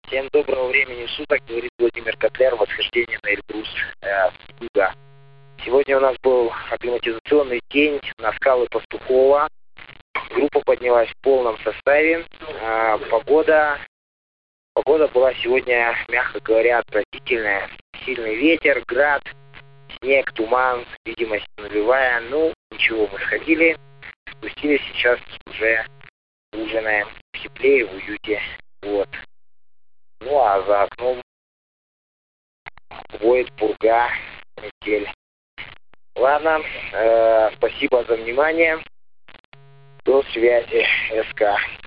Всем доброго времени суток, говорит Владимир Котляр, восхождение на Эльбрус юга. Сегодня у нас был акклиматизационный день на скалы Пастухова. Группа поднялась в полном составе. Погода была сегодня, мягко говоря, отвратительная. Сильный ветер, град, снег, туман, видимость нулевая. Ну, ничего, мы сходили, спустились, сейчас уже ужинаем в тепле и в уюте. Вот. Ну, а за окном воет пурга, метель. Ладно, спасибо за внимание. До связи, СК.